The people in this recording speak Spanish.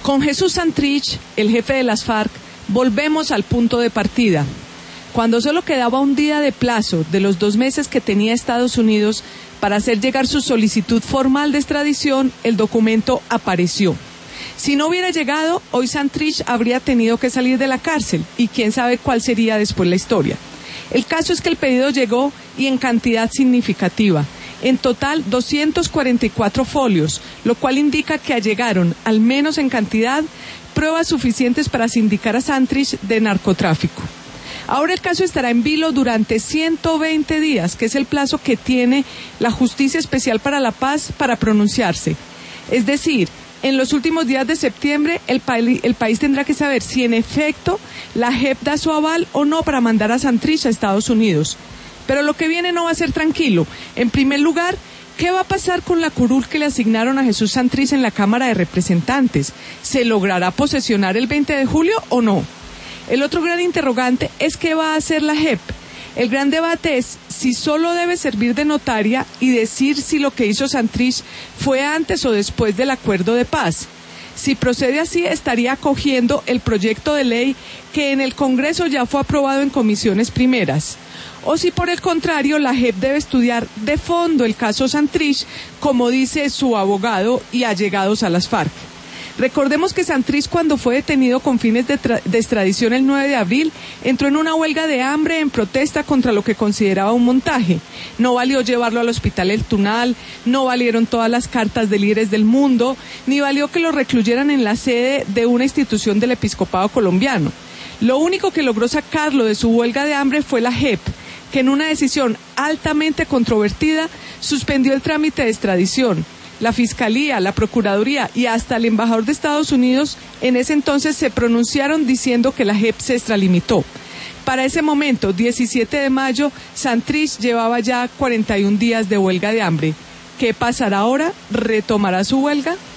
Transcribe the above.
Con Jesús Santrich, el jefe de las FARC, volvemos al punto de partida. Cuando solo quedaba un día de plazo de los 2 meses que tenía Estados Unidos para hacer llegar su solicitud formal de extradición, el documento apareció. Si no hubiera llegado, hoy Santrich habría tenido que salir de la cárcel y quién sabe cuál sería después la historia. El caso es que el pedido llegó y en cantidad significativa. En total 244 folios, lo cual indica que allegaron, al menos en cantidad, pruebas suficientes para sindicar a Santrich de narcotráfico. Ahora el caso estará en vilo durante 120 días, que es el plazo que tiene la Justicia Especial para la Paz para pronunciarse. Es decir, en los últimos días de septiembre, el país tendrá que saber si en efecto la JEP da su aval o no para mandar a Santrich a Estados Unidos. Pero lo que viene no va a ser tranquilo. En primer lugar, ¿qué va a pasar con la curul que le asignaron a Jesús Santrich en la Cámara de Representantes? ¿Se logrará posesionar el 20 de julio o no? El otro gran interrogante es ¿qué va a hacer la JEP? El gran debate es si solo debe servir de notaria y decir si lo que hizo Santrich fue antes o después del acuerdo de paz. Si procede así, estaría acogiendo el proyecto de ley que en el Congreso ya fue aprobado en comisiones primeras. O si por el contrario, la JEP debe estudiar de fondo el caso Santrich, como dice su abogado y allegados a las FARC. Recordemos que Santrich, cuando fue detenido con fines de extradición el 9 de abril, entró en una huelga de hambre en protesta contra lo que consideraba un montaje. No valió llevarlo al hospital El Tunal, no valieron todas las cartas de líderes del mundo, ni valió que lo recluyeran en la sede de una institución del episcopado colombiano. Lo único que logró sacarlo de su huelga de hambre fue la JEP, que en una decisión altamente controvertida suspendió el trámite de extradición. La Fiscalía, la Procuraduría y hasta el embajador de Estados Unidos en ese entonces se pronunciaron diciendo que la JEP se extralimitó. Para ese momento, 17 de mayo, Santrich llevaba ya 41 días de huelga de hambre. ¿Qué pasará ahora? ¿Retomará su huelga?